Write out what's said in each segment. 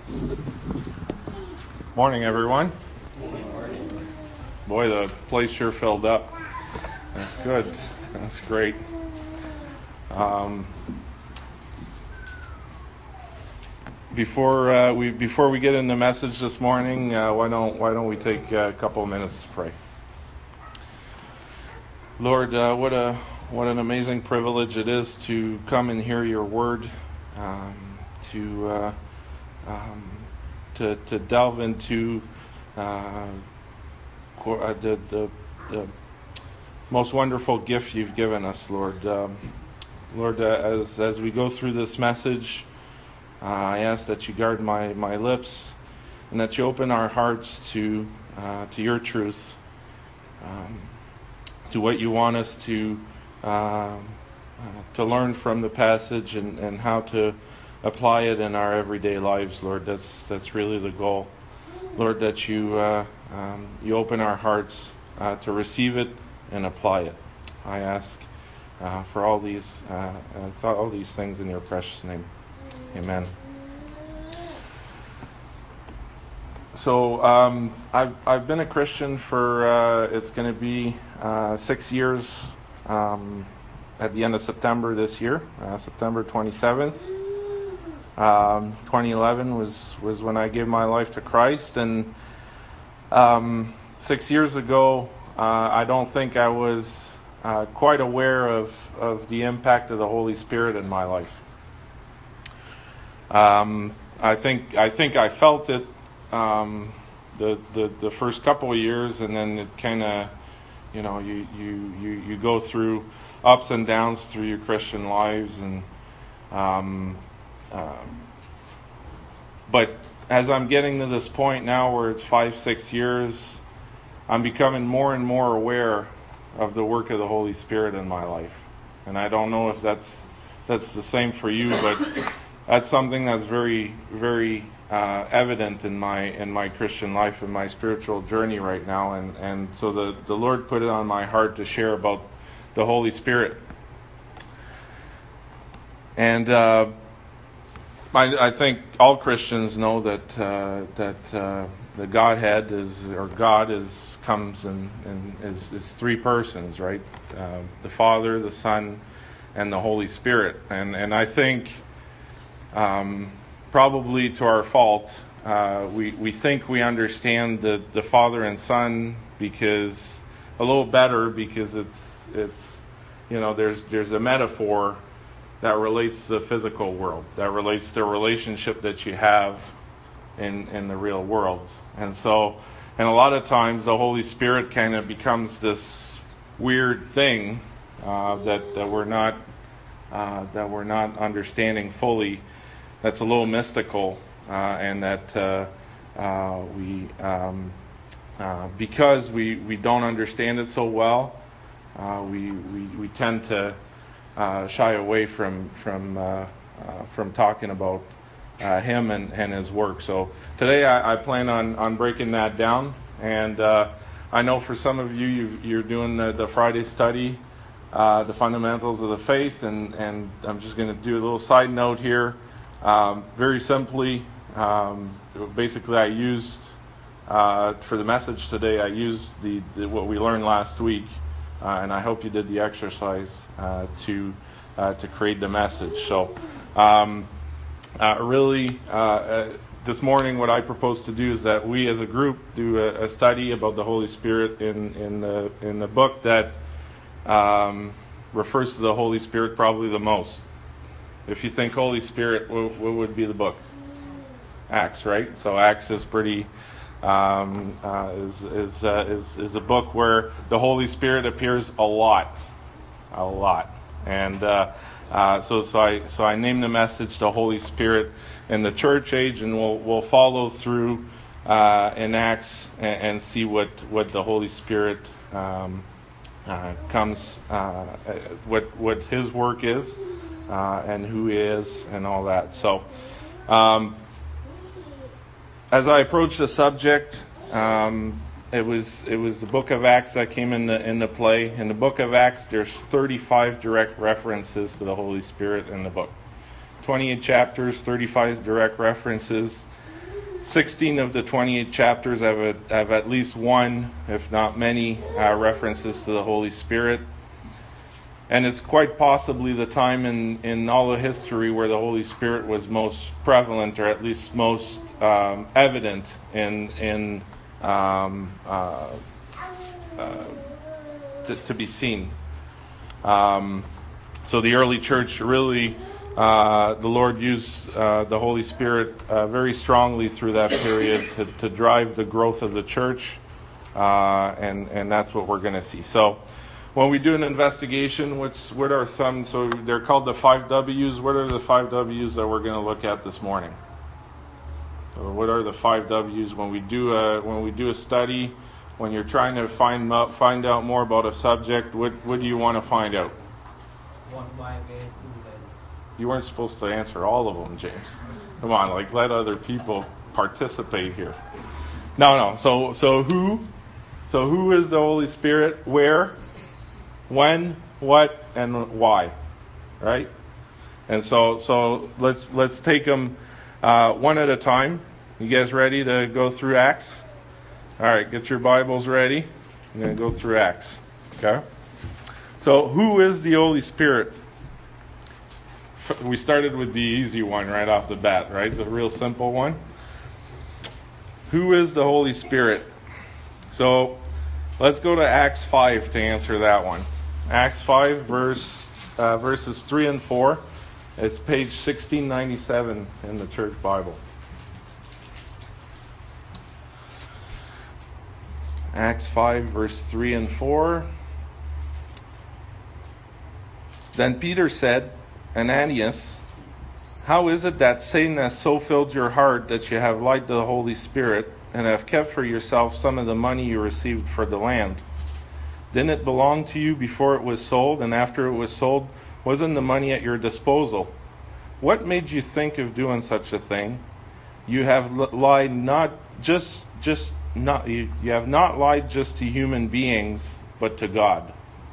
Morning, everyone. Boy, the place sure filled up. That's good. That's great. Before we get into the message this morning, why don't we take a couple of minutes to pray? Lord, what an amazing privilege it is to come and hear your word, to delve into the most wonderful gift you've given us, Lord. Lord, as we go through this message, I ask that you guard my lips and that you open our hearts to your truth, to what you want us to learn from the passage and how to apply it in our everyday lives, Lord. That's really the goal, Lord. That you open our hearts to receive it and apply it. I ask for all these things in your precious name. Amen. So I've been a Christian for it's going to be 6 years at the end of September this year, September 27th. 2011 was when I gave my life to Christ, and 6 years ago, I don't think I was quite aware of the impact of the Holy Spirit in my life. I think I felt it the first couple of years, and then it kind of, you go through ups and downs through your Christian lives, and but as I'm getting to this point now where it's 5-6 years, I'm becoming more and more aware of the work of the Holy Spirit in my life. And I don't know if that's the same for you, but that's something that's very, very evident in my Christian life and my spiritual journey right now. And so the Lord put it on my heart to share about the Holy Spirit. And I think all Christians know that the Godhead comes in is three persons, right? The Father, the Son, and the Holy Spirit. And I think probably to our fault, we think we understand the Father and Son because a little better, because it's there's a metaphor that relates to the physical world, that relates to a relationship that you have in the real world. And a lot of times the Holy Spirit kind of becomes this weird thing that we're not understanding fully. That's a little mystical, and that because we don't understand it so well, we tend to shy away from talking about him and his work. So today I plan on breaking that down, and I know for some of you're doing the Friday study, the fundamentals of the faith, and I'm just going to do a little side note here. Very simply, basically I used for the message today, I used the what we learned last week. And I hope you did the exercise to create the message. So, really, this morning, what I propose to do is that we, as a group, do a study about the Holy Spirit in the book that refers to the Holy Spirit probably the most. If you think Holy Spirit, what would be the book? Acts, right? So Acts is pretty. Is a book where the Holy Spirit appears a lot, and so I named the message "The Holy Spirit in the Church Age," and we'll follow through in Acts and see what the Holy Spirit comes, what His work is, and who He is, and all that. So. As I approached the subject, it was the book of Acts that came into play. In the book of Acts, there's 35 direct references to the Holy Spirit in the book. 28 chapters, 35 direct references. 16 of the 28 chapters have at least one, if not many, references to the Holy Spirit. And it's quite possibly the time in all of history where the Holy Spirit was most prevalent, or at least most evident to be seen. So the early church really, the Lord used the Holy Spirit very strongly through that period to drive the growth of the church, and that's what we're going to see. So when we do an investigation, what are some, so they're called the 5 W's. What are the 5 W's that we're going to look at this morning? So what are the 5 W's when we do a study? When you're trying to find out more about a subject, what do you want to find out? You weren't supposed to answer all of them, James. Come on, let other people participate here. No. So who is the Holy Spirit? Where? When? What? And why? Right? And so let's take them one at a time. You guys ready to go through Acts? All right, get your Bibles ready. I'm going to go through Acts. Okay? So, who is the Holy Spirit? We started with the easy one right off the bat, right? The real simple one. Who is the Holy Spirit? So, let's go to Acts 5 to answer that one. Acts 5, verses 3 and 4. It's page 1697 in the Church Bible. Acts 5, verse 3 and 4. Then Peter said, Ananias, how is it that Satan has so filled your heart that you have lied to the Holy Spirit and have kept for yourself some of the money you received for the land? Didn't it belong to you before it was sold, and after it was sold, wasn't the money at your disposal? What made you think of doing such a thing? You have lied you have not lied just to human beings, but to God.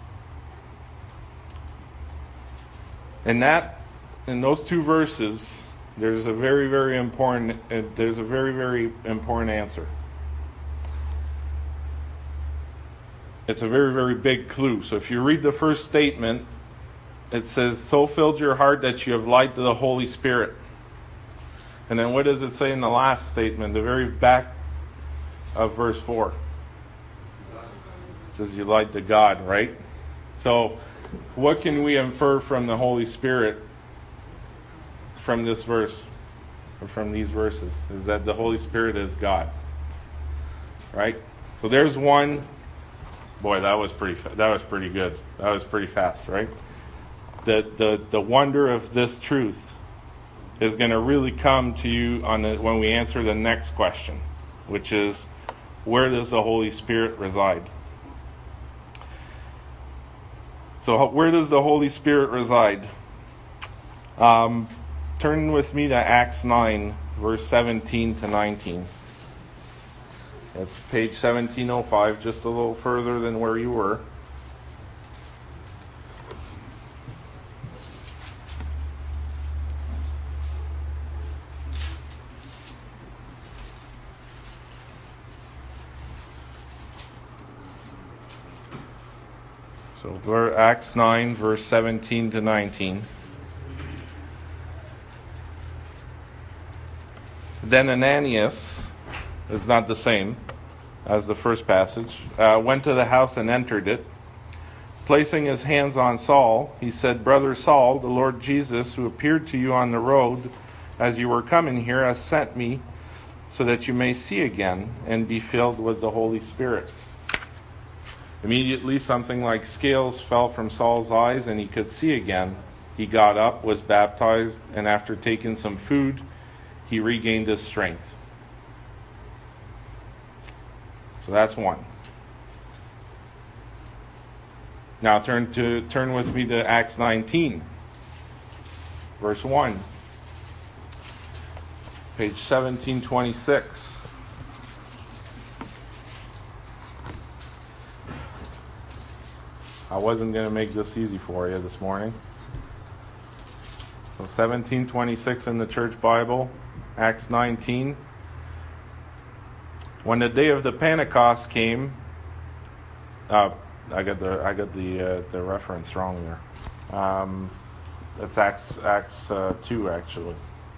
In those two verses, there's a very, very important answer. It's a very, very big clue. So if you read the first statement, it says, so filled your heart that you have lied to the Holy Spirit. And then what does it say in the last statement, the very back of verse 4? It says you lied to God, right? So what can we infer from the Holy Spirit from this verse, or from these verses? Is that the Holy Spirit is God, right? So there's one. Boy, that was pretty good. That was pretty fast, right? The wonder of this truth is going to really come to you when we answer the next question, which is, where does the Holy Spirit reside? So where does the Holy Spirit reside? Turn with me to Acts 9, verse 17 to 19. It's page 1705, just a little further than where you were. So Acts 9, verse 17 to 19. Then Ananias is not the same as the first passage. Went to the house and entered it. Placing his hands on Saul, he said, Brother Saul, the Lord Jesus, who appeared to you on the road as you were coming here, has sent me so that you may see again and be filled with the Holy Spirit. Immediately something like scales fell from Saul's eyes and he could see again. He got up, was baptized, and after taking some food, he regained his strength. So that's one. Now turn with me to Acts 19, verse 1. Page 1726. I wasn't going to make this easy for you this morning. So 1726 in the Church Bible, Acts 19. When the day of the Pentecost came, I got the reference wrong there. That's Acts 2 actually.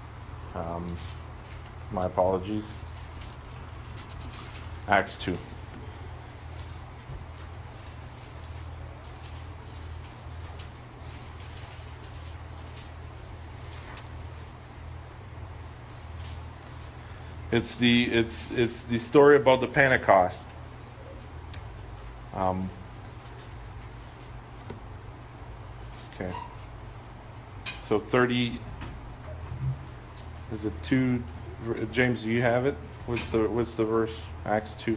My apologies. Acts 2. It's the story about the Pentecost. Okay. So 30. Is it 2? James, do you have it? What's the verse? Acts 2.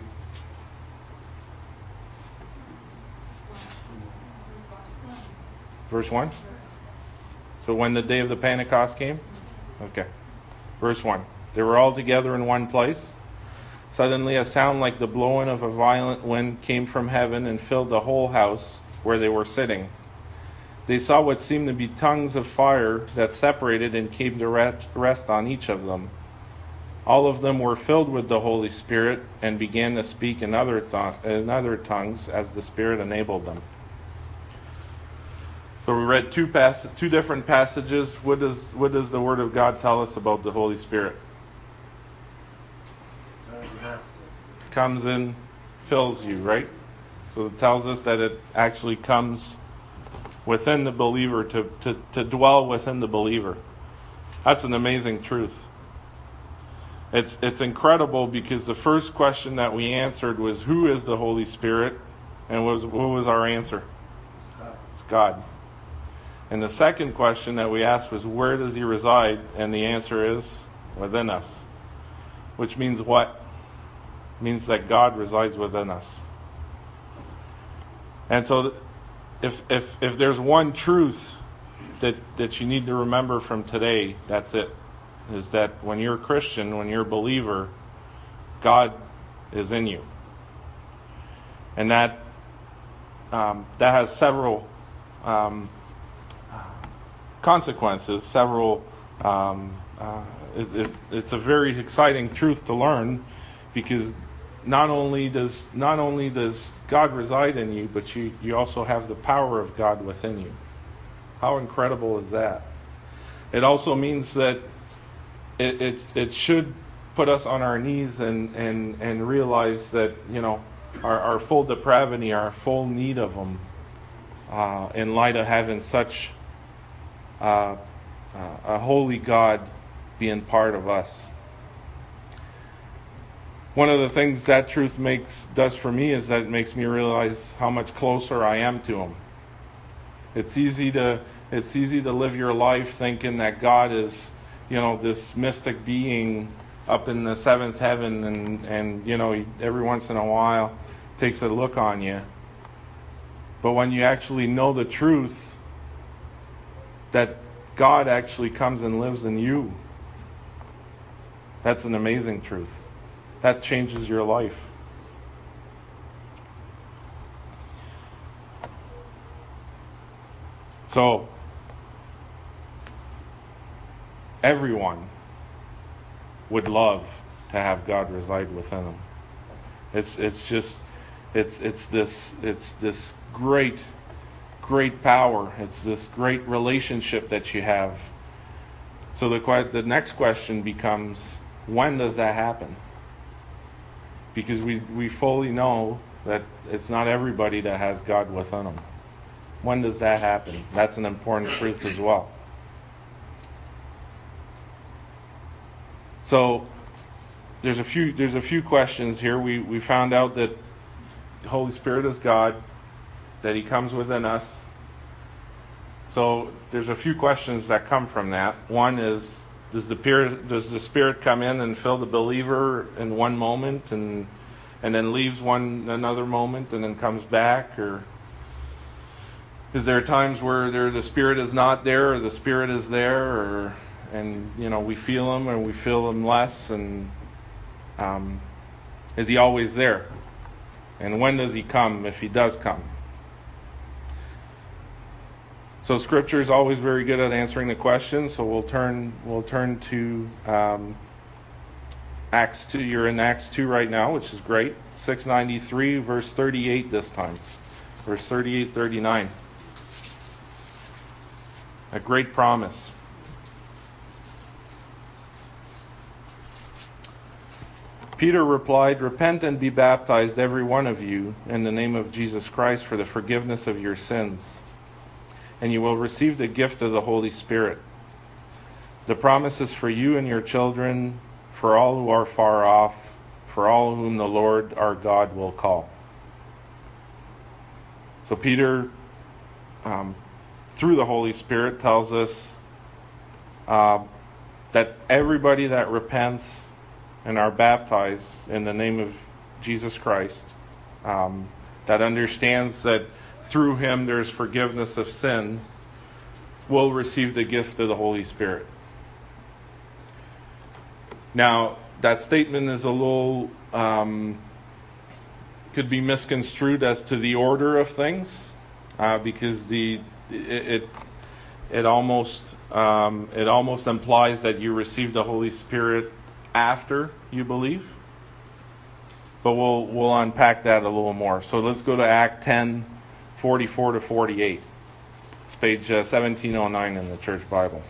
Verse 1. So when the day of the Pentecost came? Okay. Verse 1. They were all together in one place. Suddenly a sound like the blowing of a violent wind came from heaven and filled the whole house where they were sitting. They saw what seemed to be tongues of fire that separated and came to rest on each of them. All of them were filled with the Holy Spirit and began to speak in other tongues as the Spirit enabled them. So we read two different passages. What does the Word of God tell us about the Holy Spirit? Comes in, fills you, right? So it tells us that it actually comes within the believer to dwell within the believer. That's an amazing truth. It's incredible because the first question that we answered was, who is the Holy Spirit? And what was our answer? It's God. And the second question that we asked was, where does he reside? And the answer is, within us. Which means what? It means that God resides within us. And so if there's one truth that you need to remember from today, that's it. Is that when you're a Christian, when you're a believer, God is in you. And that has several consequences, it's a very exciting truth to learn, because not only does God reside in you, but you also have the power of God within you. How incredible is that? It also means that it should put us on our knees and realize that, our full depravity, our full need of Him, in light of having such a holy God being part of us. One of the things that truth does for me is that it makes me realize how much closer I am to Him. It's easy to live your life thinking that God is, this mystic being up in the seventh heaven, and he, every once in a while, takes a look on you. But when you actually know the truth that God actually comes and lives in you, that's an amazing truth. That changes your life. So, everyone would love to have God reside within them. It's this great power. It's this great relationship that you have. So the next question becomes, when does that happen? Because we fully know that it's not everybody that has God within them. When does that happen? That's an important truth as well. So there's a few questions here. We found out that the Holy Spirit is God, that He comes within us. So there's a few questions that come from that. One is, does the Spirit come in and fill the believer in one moment and then leaves another moment and then comes back? Or is there times where the Spirit is not there, or the Spirit is there, and we feel Him or we feel Him less? And is He always there? And when does He come, if He does come? So Scripture is always very good at answering the question. So we'll turn to Acts 2, you're in Acts 2 right now, which is great. 693, verse 38 this time. Verse 38, 39. A great promise. Peter replied, "Repent and be baptized, every one of you, in the name of Jesus Christ for the forgiveness of your sins, and you will receive the gift of the Holy Spirit. The promise is for you and your children, for all who are far off, for all whom the Lord our God will call." So Peter, through the Holy Spirit, tells us that everybody that repents and are baptized in the name of Jesus Christ, that understands that through him there's forgiveness of sin, will receive the gift of the Holy Spirit. Now, that statement is a little, could be misconstrued as to the order of things, because it almost implies that you receive the Holy Spirit after you believe. But we'll unpack that a little more. So let's go to Act 10, 44 to 48. It's page 1709 in the Church Bible.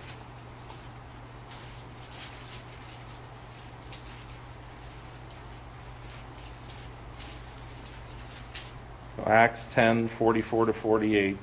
So Acts 10, 44 to 48.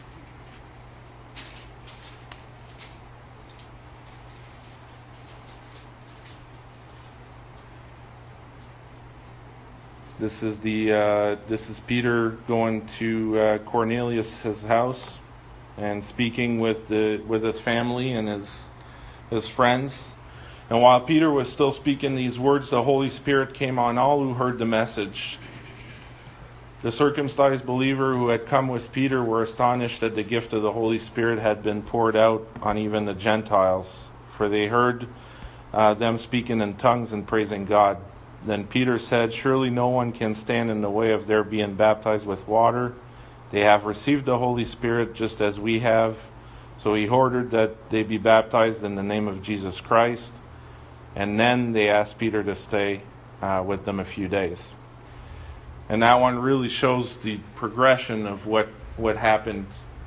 This is Peter going to Cornelius' house and speaking with his family and his friends. And while Peter was still speaking these words, the Holy Spirit came on all who heard the message. The circumcised believer who had come with Peter were astonished that the gift of the Holy Spirit had been poured out on even the Gentiles, for they heard them speaking in tongues and praising God. Then Peter said, "Surely no one can stand in the way of their being baptized with water. They have received the Holy Spirit just as we have." So he ordered that they be baptized in the name of Jesus Christ. And then they asked Peter to stay with them a few days. And that one really shows the progression of what happened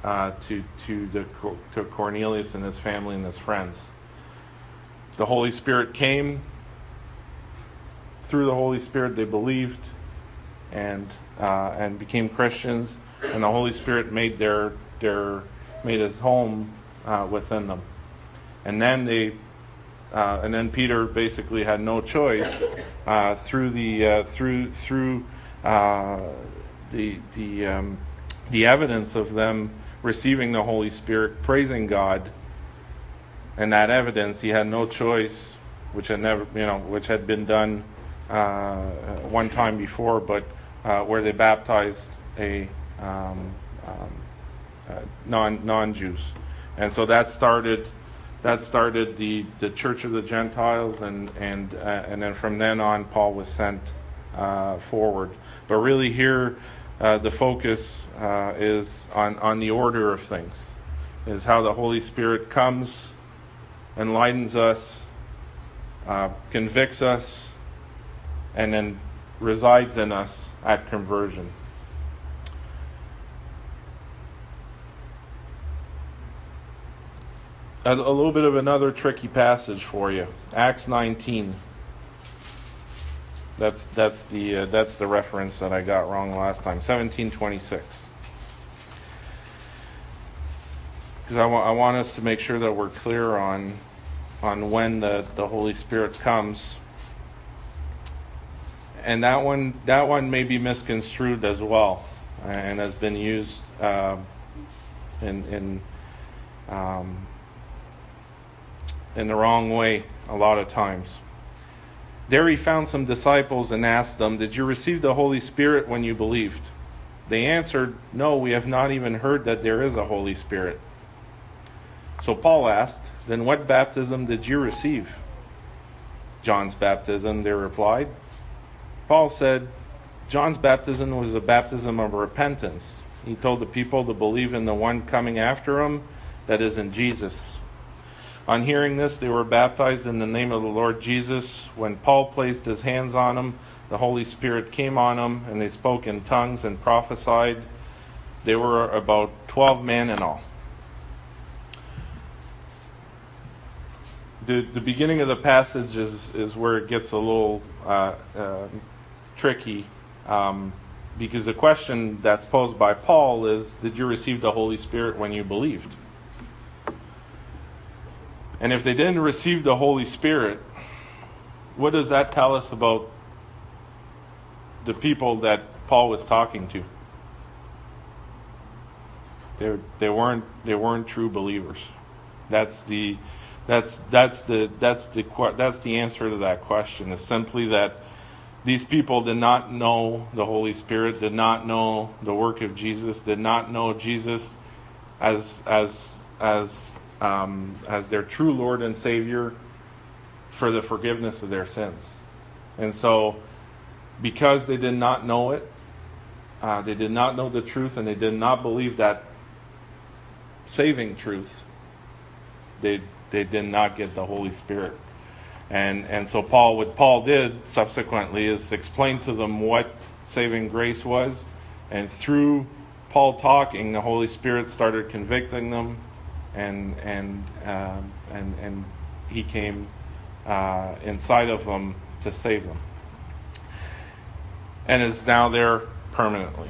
to Cornelius and his family and his friends. The Holy Spirit came. Through the Holy Spirit, they believed and became Christians, and the Holy Spirit made made his home within them. And then Peter basically had no choice through the evidence of them receiving the Holy Spirit, praising God, and that evidence, he had no choice, which had been done one time before, but where they baptized a non-Jews, and so that started the Church of the Gentiles, and then from then on, Paul was sent forward. But really, here the focus is on the order of things, is how the Holy Spirit comes, enlightens us, convicts us, and then resides in us at conversion. A little bit of another tricky passage for you. Acts 19. That's the reference that I got wrong last time. 17:26. Because I want us to make sure that we're clear on when the Holy Spirit comes. And that one may be misconstrued as well, and has been used in the wrong way a lot of times. There he found some disciples and asked them, "Did you receive the Holy Spirit when you believed?" They answered, "No, we have not even heard that there is a Holy Spirit." So Paul asked, "Then what baptism did you receive?" "John's baptism," they replied. Paul said, "John's baptism was a baptism of repentance. He told the people to believe in the one coming after him, that is in Jesus. On hearing this, they were baptized in the name of the Lord Jesus. When Paul placed his hands on them, the Holy Spirit came on them, and they spoke in tongues and prophesied. They were about 12 men in all. The beginning of the passage is where it gets a little tricky, because the question that's posed by Paul is, did you receive the Holy Spirit when you believed? And if they didn't receive the Holy Spirit, what does that tell us about the people that Paul was talking to? They weren't true believers. That's the answer to that question. Is simply that these people did not know the Holy Spirit, did not know the work of Jesus, did not know Jesus as their true Lord and Savior for the forgiveness of their sins. And so, because they did not know it, they did not know the truth, and they did not believe that saving truth, they did not get the Holy Spirit. And so what Paul did subsequently is explain to them what saving grace was, and through Paul talking, the Holy Spirit started convicting them, and he came inside of them to save them, and is now there permanently.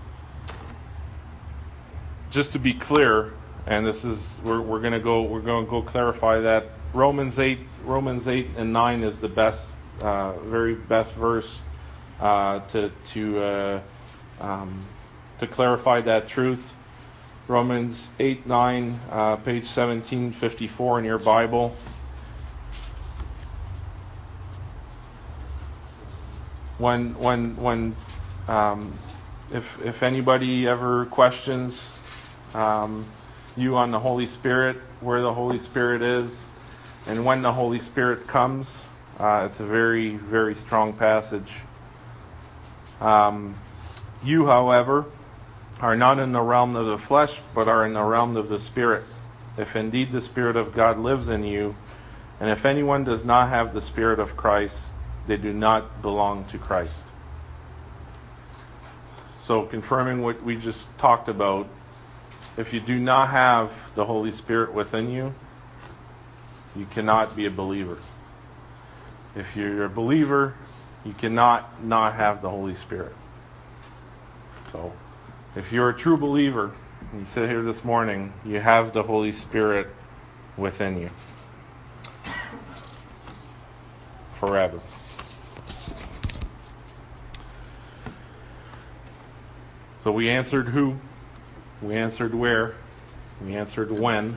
Just to be clear, and this is we're going to go clarify that Romans 8 and 9 is the best, very best verse to clarify that truth. Romans 8:9, page 1754 in your Bible. If anybody ever questions you on the Holy Spirit, where the Holy Spirit is, and when the Holy Spirit comes, it's a very, very strong passage. You, however, are not in the realm of the flesh, but are in the realm of the Spirit, if indeed the Spirit of God lives in you. And if anyone does not have the Spirit of Christ, they do not belong to Christ. So, confirming what we just talked about, if you do not have the Holy Spirit within you, you cannot be a believer. If you're a believer, you cannot not have the Holy Spirit. So, if you're a true believer, and you sit here this morning, you have the Holy Spirit within you. Forever. So we answered who, we answered where, we answered when.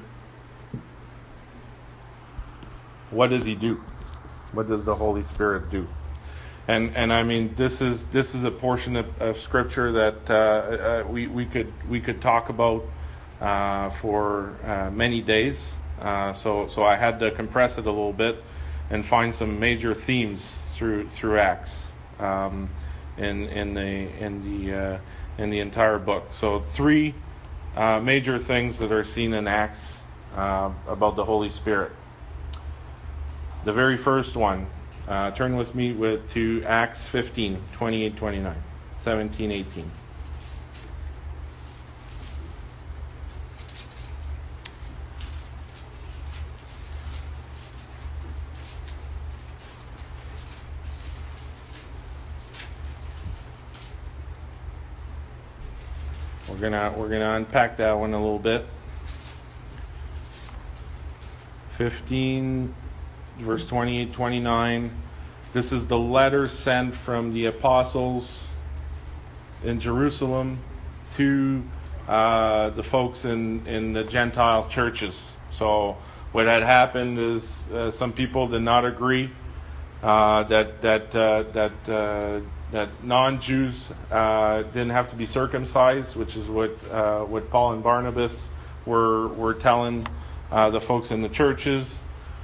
What does he do? What does the Holy Spirit do? And I mean, this is a portion of Scripture that we could talk about for many days. So I had to compress it a little bit and find some major themes through Acts in the entire book. So 3 major things that are seen in Acts about the Holy Spirit. The very first one. Turn with me to Acts 15, 28, 29, 17, 18. We're gonna unpack that one a little bit. 15. Verse 28, 29. This is the letter sent from the apostles in Jerusalem to the folks in the Gentile churches. So what had happened is some people did not agree that non-Jews didn't have to be circumcised, which is what Paul and Barnabas were telling the folks in the churches.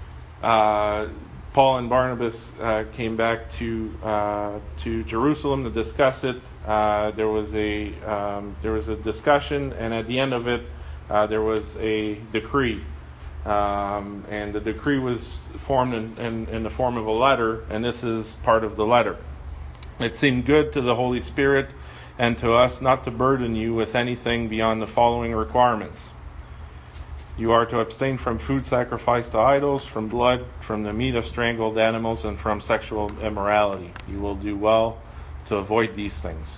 Paul and Barnabas came back to Jerusalem to discuss it. There was a discussion, and at the end of it, there was a decree And the decree was formed in the form of a letter, and this is part of the letter. It seemed good to the Holy Spirit and to us not to burden you with anything beyond the following requirements. You are to abstain from food sacrificed to idols, from blood, from the meat of strangled animals, and from sexual immorality. You will do well to avoid these things.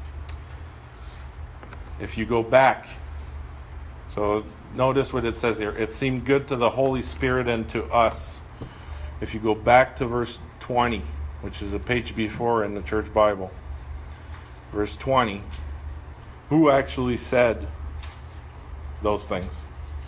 If you go back, so notice what it says here. It seemed good to the Holy Spirit and to us. If you go back to verse 20, which is a page before in the church Bible, verse 20, who actually said those things?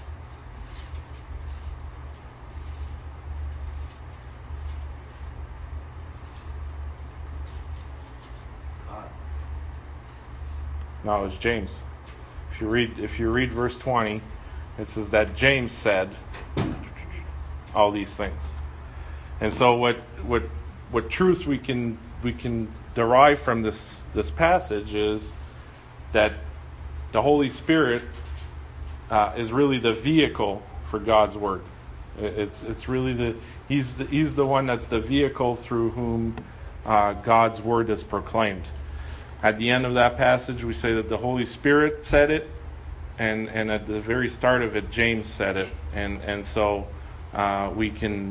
No, it's James. If you read verse 20, it says that James said all these things. And so what truth we can derive from this passage is that the Holy Spirit is really the vehicle for God's word. It's really he's the one that's the vehicle through whom God's word is proclaimed. At the end of that passage, we say that the Holy Spirit said it, and at the very start of it, James said it, and so we can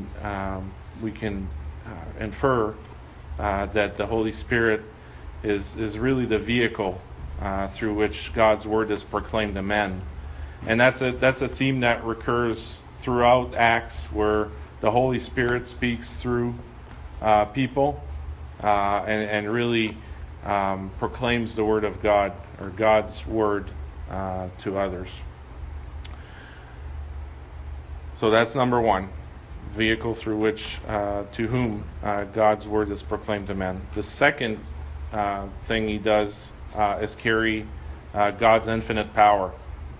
infer that the Holy Spirit is really the vehicle through which God's word is proclaimed to men, and that's a theme that recurs throughout Acts, where the Holy Spirit speaks through people and really proclaims the word of God, or God's word to others. So that's number one, vehicle through which, to whom God's word is proclaimed to men. The second thing he does is carry God's infinite power.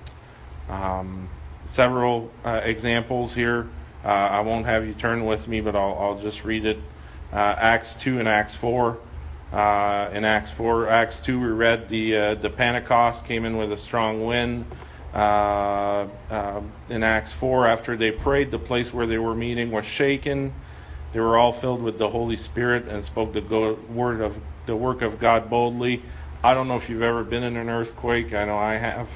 Several examples here. I won't have you turn with me, but I'll just read it. Acts 2 and Acts 4. In Acts 2, we read the Pentecost came in with a strong wind. In Acts 4, after they prayed, the place where they were meeting was shaken. They were all filled with the Holy Spirit and spoke the work of God boldly. I don't know if you've ever been in an earthquake. I know I have.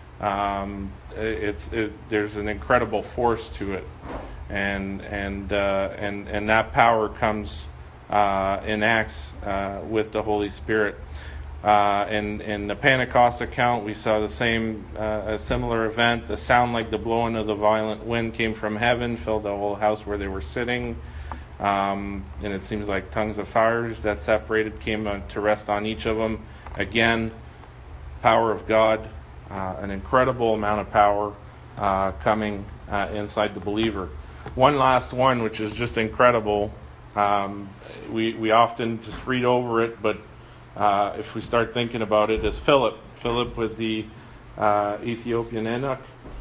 There's an incredible force to it, and that power comes in Acts with the Holy Spirit. In the Pentecost account, we saw the same, a similar event. The sound like the blowing of the violent wind came from heaven, filled the whole house where they were sitting. And it seems like tongues of fire that separated came to rest on each of them. Again, power of God, an incredible amount of power coming inside the believer. One last one, which is just incredible. We often just read over it, but if we start thinking about it, is Philip with the Ethiopian eunuch.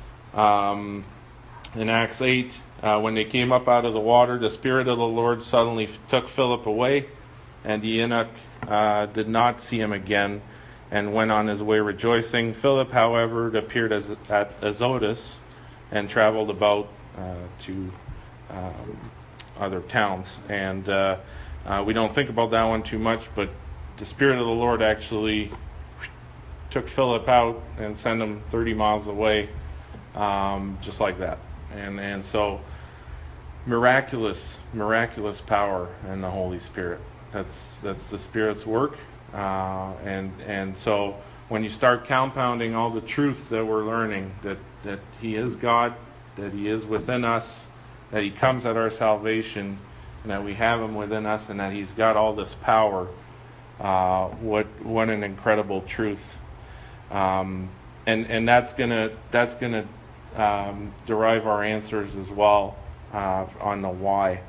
In Acts 8, when they came up out of the water, the Spirit of the Lord suddenly took Philip away, and the eunuch did not see him again and went on his way rejoicing. Philip, however, appeared at Azotus and traveled about to other towns. And we don't think about that one too much, but the Spirit of the Lord actually took Philip out and sent him 30 miles away, just like that. And so miraculous power in the Holy Spirit. That's the Spirit's work. And so when you start compounding all the truth that we're learning, that He is God, that He is within us, that He comes at our salvation, and that we have Him within us, and that He's got all this power, what an incredible truth. And that's gonna derive our answers as well on the why,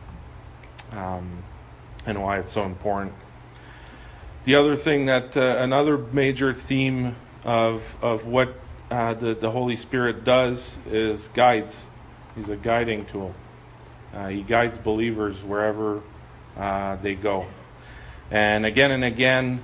and why it's so important. The other thing that another major theme of what the Holy Spirit does is guides. He's a guiding tool. He guides believers wherever they go. And again,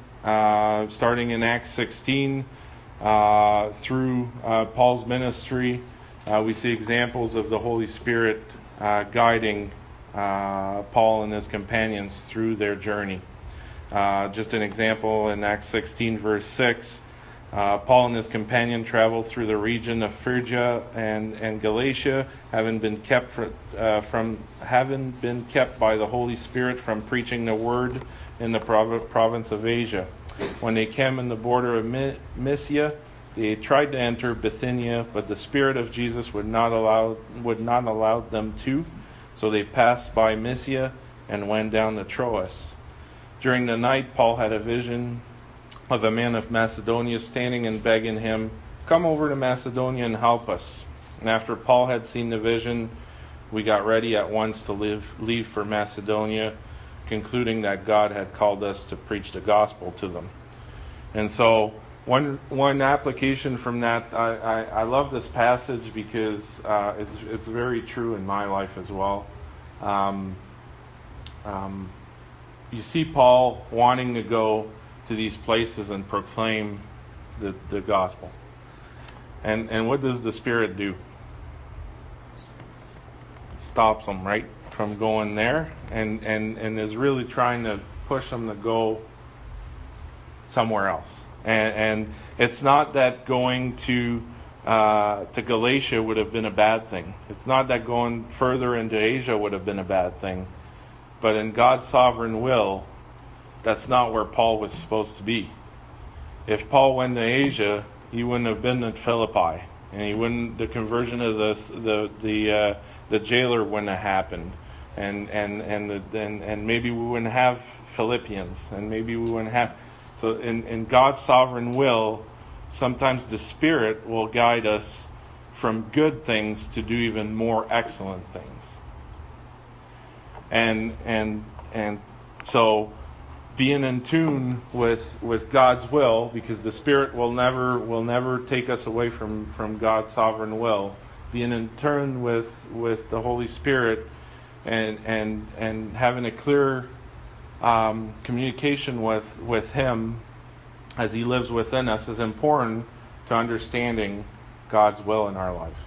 starting in Acts 16 through Paul's ministry, we see examples of the Holy Spirit guiding Paul and his companions through their journey. Just an example in Acts 16, verse 6, Paul and his companion traveled through the region of Phrygia and Galatia, having been kept by the Holy Spirit from preaching the word in the province of Asia. When they came in the border of Mysia, they tried to enter Bithynia, but the Spirit of Jesus would not allow them to. So they passed by Mysia and went down to Troas. During the night, Paul had a vision of a man of Macedonia standing and begging him, "Come over to Macedonia and help us." And after Paul had seen the vision, we got ready at once to leave for Macedonia, concluding that God had called us to preach the gospel to them. And so one application from that, I love this passage because it's very true in my life as well. You see Paul wanting to go to these places and proclaim the gospel. And what does the Spirit do? Stops them, right, from going there, and is really trying to push them to go somewhere else. And it's not that going to Galatia would have been a bad thing. It's not that going further into Asia would have been a bad thing. But in God's sovereign will, that's not where Paul was supposed to be. If Paul went to Asia, he wouldn't have been at Philippi, and the conversion of the jailer wouldn't have happened, and maybe we wouldn't have Philippians, and maybe we wouldn't have. So in God's sovereign will, sometimes the Spirit will guide us from good things to do even more excellent things. And so being in tune with God's will, because the Spirit will never take us away from God's sovereign will. Being in tune with the Holy Spirit and having a clear communication with Him as He lives within us is important to understanding God's will in our lives.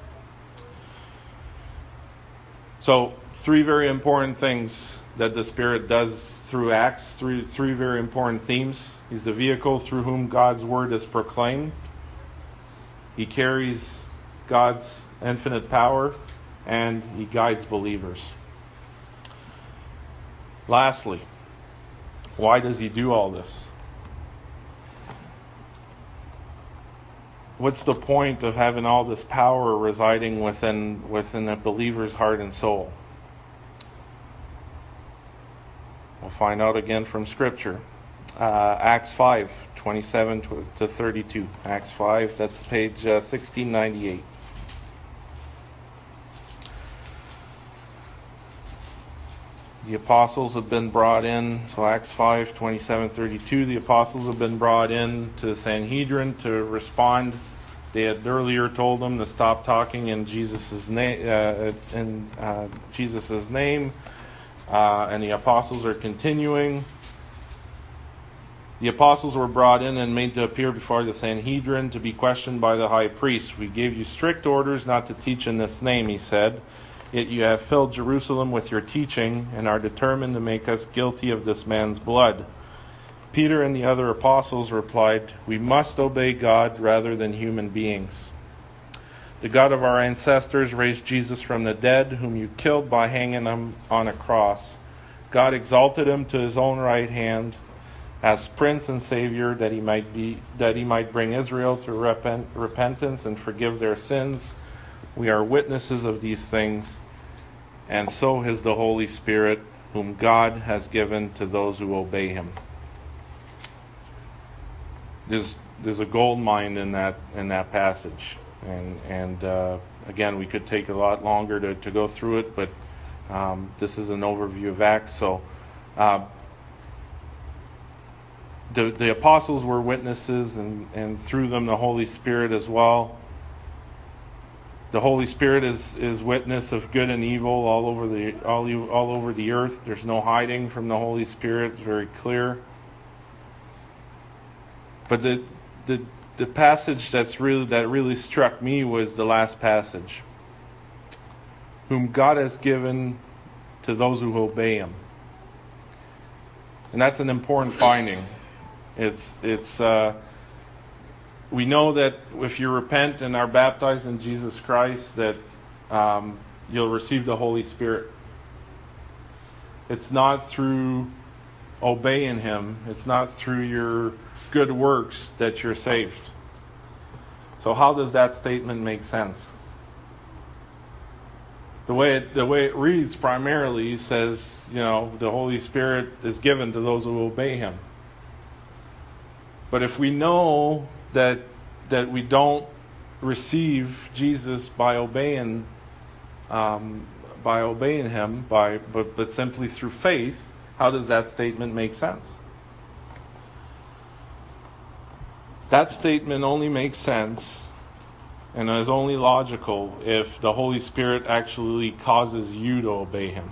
So, three very important things that the Spirit does through Acts, three very important themes. He's the vehicle through whom God's Word is proclaimed. He carries God's infinite power, and He guides believers. Lastly, why does He do all this? What's the point of having all this power residing within a believer's heart and soul? We'll find out again from Scripture. Acts 5, 27 to 32. Acts 5, that's page 1698. The apostles have been brought in, so Acts 5, 27, 32, the apostles have been brought in to the Sanhedrin to respond. They had earlier told them to stop talking in Jesus' name, and the apostles are continuing. The apostles were brought in and made to appear before the Sanhedrin to be questioned by the high priest. "We gave you strict orders not to teach in this name," he said. "Yet you have filled Jerusalem with your teaching and are determined to make us guilty of this man's blood." Peter and the other apostles replied, "We must obey God rather than human beings. The God of our ancestors raised Jesus from the dead, whom you killed by hanging him on a cross. God exalted him to His own right hand as Prince and Savior, that he might bring Israel to repentance and forgive their sins. We are witnesses of these things, and so is the Holy Spirit, whom God has given to those who obey Him." There's a gold mine in that passage, and again, we could take a lot longer to go through it, but this is an overview of Acts. So the apostles were witnesses, and through them the Holy Spirit as well. The Holy Spirit is witness of good and evil all over the earth. There's no hiding from the Holy Spirit. It's very clear. But the passage that really struck me was the last passage. Whom God has given to those who obey Him. And that's an important finding. We know that if you repent and are baptized in Jesus Christ, that you'll receive the Holy Spirit. It's not through obeying Him. It's not through your good works that you're saved. So how does that statement make sense? The way it reads primarily says, the Holy Spirit is given to those who obey Him. But if we know that we don't receive Jesus by obeying Him, but simply through faith, how does that statement make sense? That statement only makes sense and is only logical if the Holy Spirit actually causes you to obey Him.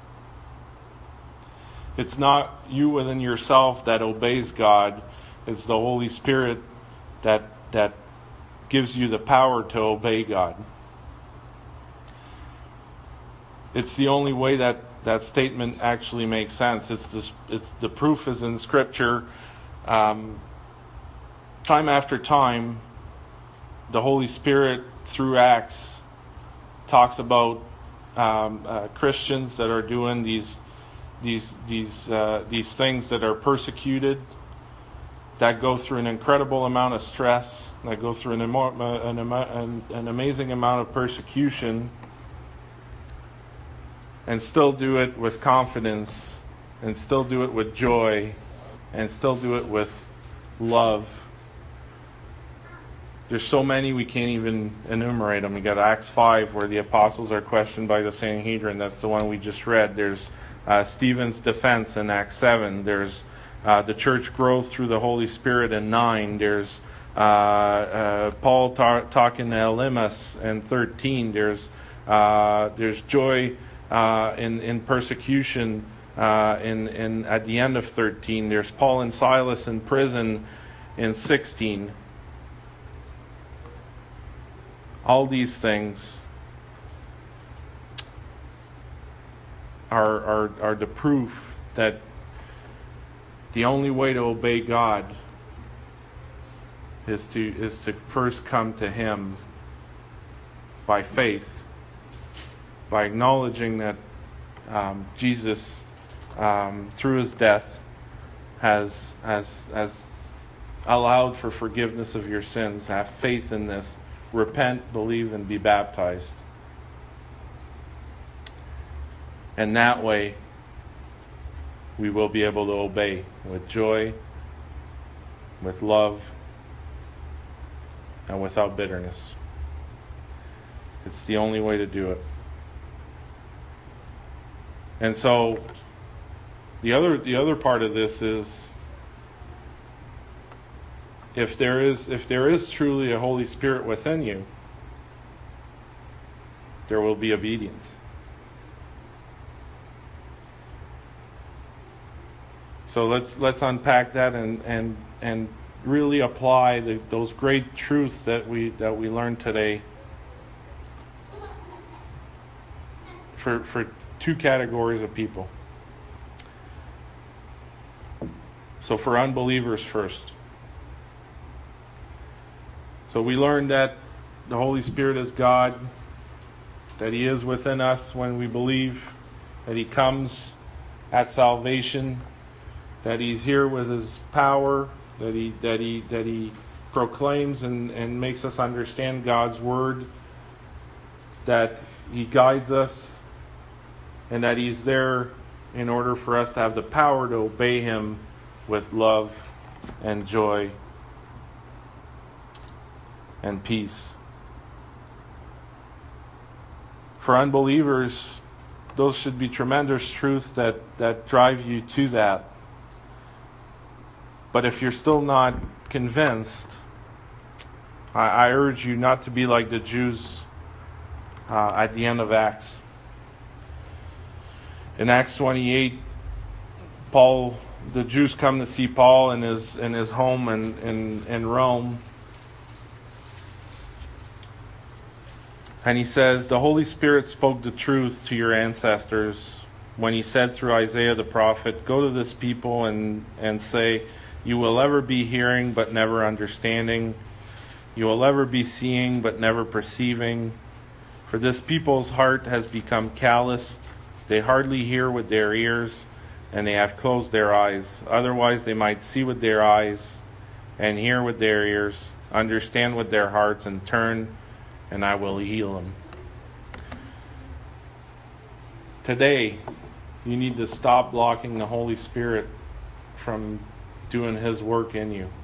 It's not you within yourself that obeys God. It's the Holy Spirit that gives you the power to obey God. It's the only way that statement actually makes sense. It's the proof is in Scripture. Time after time, the Holy Spirit through Acts talks about Christians that are doing these things that are persecuted, that go through an incredible amount of stress, that go through an amazing amount of persecution, and still do it with confidence, and still do it with joy, and still do it with love. There's so many we can't even enumerate them. You got Acts 5 where the apostles are questioned by the Sanhedrin. That's the one we just read. There's Stephen's defense in Acts 7. There's the church growth through the Holy Spirit in 9. There's Paul talking to Elymas in 13. There's joy in persecution in at the end of 13. There's Paul and Silas in prison in 16. All these things are the proof that the only way to obey God is to first come to Him by faith, by acknowledging that Jesus, through His death, has allowed for forgiveness of your sins. Have faith in this. Repent, believe, and be baptized. And that way, we will be able to obey with joy, with love, and without bitterness. It's the only way to do it. And so, the other part of this is, if there is truly a Holy Spirit within you, there will be obedience. So let's unpack that and really apply those great truths that we learned today for two categories of people. So for unbelievers first. So we learned that the Holy Spirit is God, that He is within us when we believe, that He comes at salvation, that He's here with His power, that He proclaims and makes us understand God's Word, that He guides us, and that He's there in order for us to have the power to obey Him with love and joy and peace. For unbelievers, those should be tremendous truths that drive you to that. But if you're still not convinced, I urge you not to be like the Jews at the end of Acts. In Acts 28, the Jews come to see Paul in his home in Rome, And he says, the Holy Spirit spoke the truth to your ancestors when he said through Isaiah the prophet, go to this people and say, you will ever be hearing but never understanding. You will ever be seeing but never perceiving. For this people's heart has become calloused. They hardly hear with their ears, and they have closed their eyes. Otherwise they might see with their eyes and hear with their ears, understand with their hearts, and turn, and I will heal them. Today, you need to stop blocking the Holy Spirit from doing His work in you.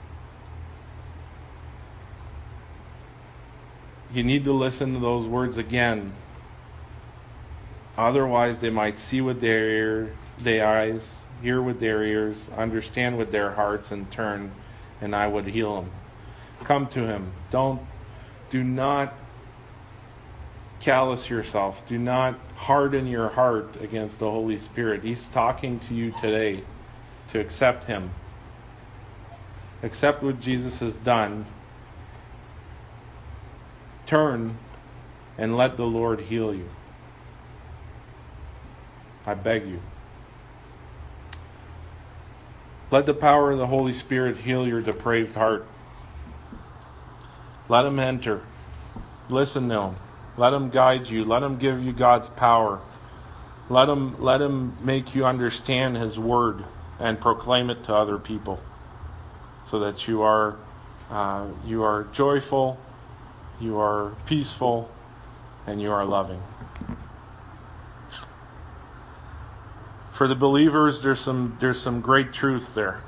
You need to listen to those words again. Otherwise, they might see with their eyes, hear with their ears, understand with their hearts, and turn, and I would heal them. Come to Him. Do not callous yourself. Do not harden your heart against the Holy Spirit. He's talking to you today to accept Him. Accept what Jesus has done. Turn and let the Lord heal you. I beg you. Let the power of the Holy Spirit heal your depraved heart. Let Him enter. Listen to Him. Let Him guide you. Let Him give you God's power. Let Him make you understand His Word and proclaim it to other people, so that you are joyful, you are peaceful, and you are loving. For the believers, there's some great truth there.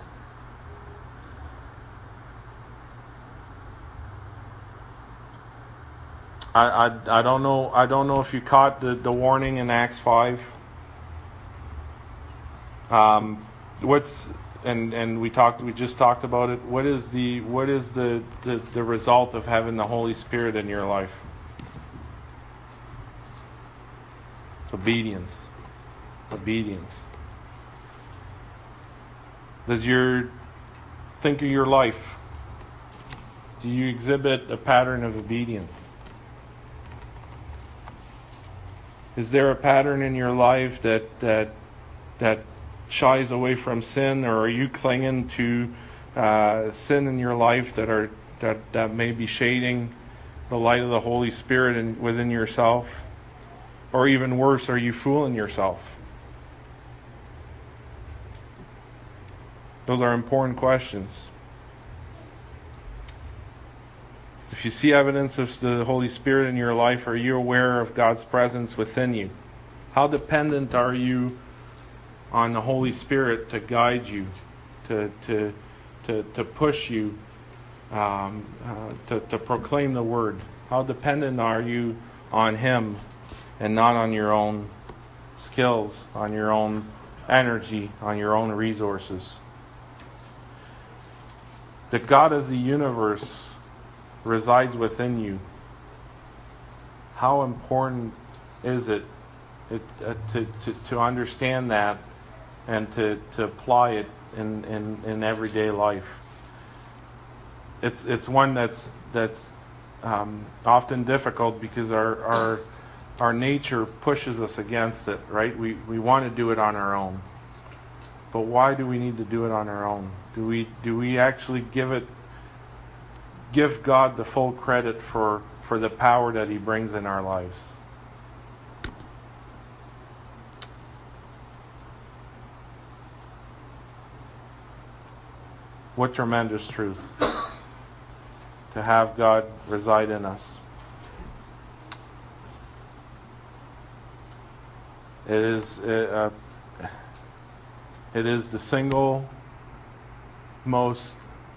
I don't know if you caught the warning in Acts 5. We just talked about it. What is the result of having the Holy Spirit in your life? Obedience. Does think of your life? Do you exhibit a pattern of obedience? Is there a pattern in your life that shies away from sin, or are you clinging to sin in your life that may be shading the light of the Holy Spirit within yourself? Or even worse, are you fooling yourself? Those are important questions. If you see evidence of the Holy Spirit in your life, are you aware of God's presence within you? How dependent are you on the Holy Spirit to guide you, to push you, to proclaim the Word? How dependent are you on Him and not on your own skills, on your own energy, on your own resources? The God of the universe resides within you. How important is it to understand that and to apply it in everyday life? It's one that's often difficult because our nature pushes us against it, right? We want to do it on our own. But why do we need to do it on our own? Do we actually give God the full credit for the power that He brings in our lives? What tremendous truth to have God reside in us. It is the single most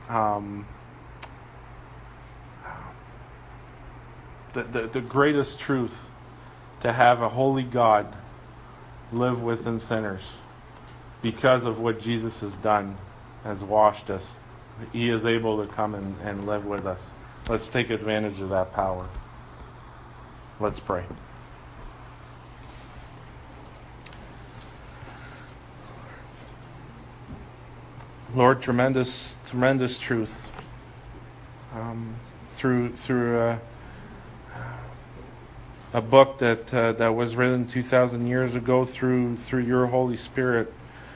the greatest truth to have a holy God live within sinners because of what Jesus has done, has washed us. He is able to come and live with us. Let's take advantage of that power. Let's pray. Lord, tremendous truth through a book that was written 2,000 years ago through your Holy Spirit.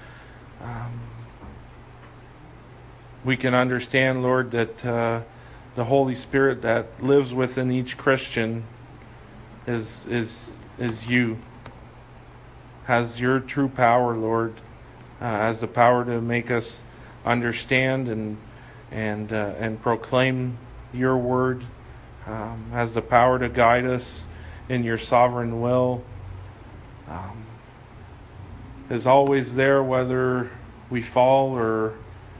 We can understand, Lord, that the Holy Spirit that lives within each Christian is you, has your true power, Lord, has the power to make us understand and proclaim your word, has the power to guide us in your sovereign will, is always there whether we fall or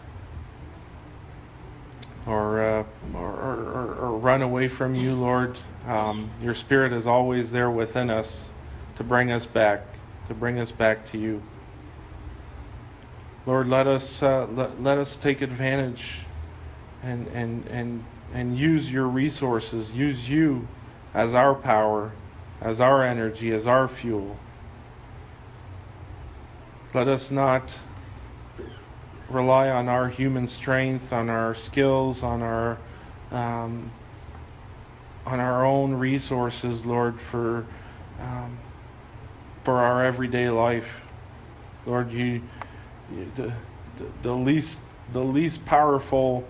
run away from you, Lord. Your Spirit is always there within us to bring us back to you. Lord, let us take advantage and use your resources, use you as our power, as our energy, as our fuel. Let us not rely on our human strength, on our skills, on our own resources, Lord, for our everyday life. Lord, the least powerful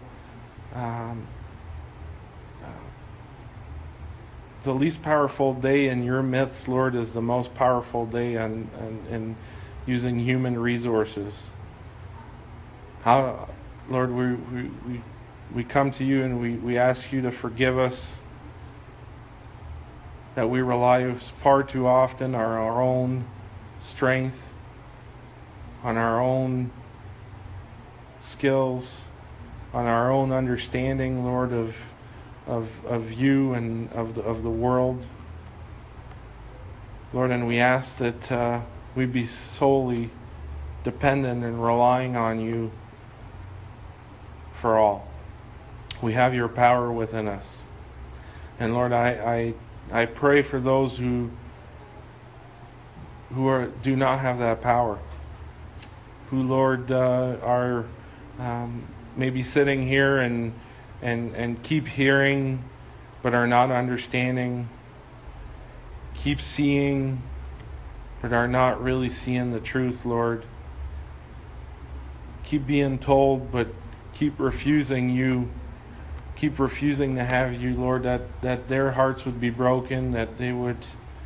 the least powerful day in your midst, Lord, is the most powerful day in using human resources. Lord, we come to you and we ask you to forgive us that we rely far too often on our own strength, on our own skills, on our own understanding, Lord, of you and of the world. Lord, and we ask that we be solely dependent and relying on you for all. We have your power within us. And Lord, I pray for those who do not have that power, who, Lord, are maybe sitting here and keep hearing but are not understanding, keep seeing but are not really seeing the truth, Lord. Keep being told but keep refusing you, keep refusing to have you, Lord, that their hearts would be broken, that they would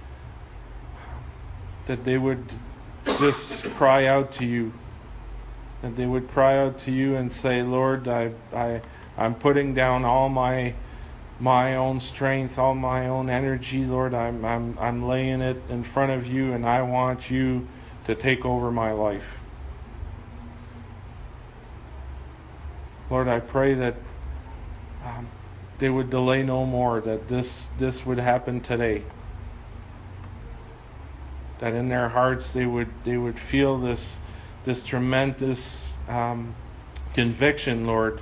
just cry out to you, that they would cry out to you and say, Lord, I'm putting down all my own strength, all my own energy, Lord. I'm laying it in front of you, and I want you to take over my life. Lord, I pray that they would delay no more, that this would happen today. That in their hearts they would feel this tremendous conviction, Lord,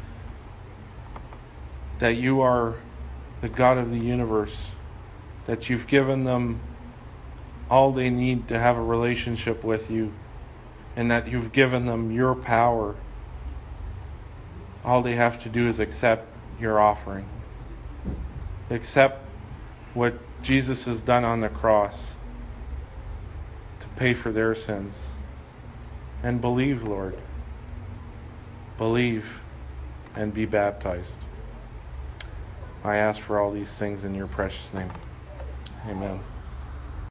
that you are the God of the universe, that you've given them all they need to have a relationship with you, and that you've given them your power. All they have to do is accept your offering. Accept what Jesus has done on the cross to pay for their sins. And believe, Lord. Believe and be baptized. I ask for all these things in your precious name. Amen.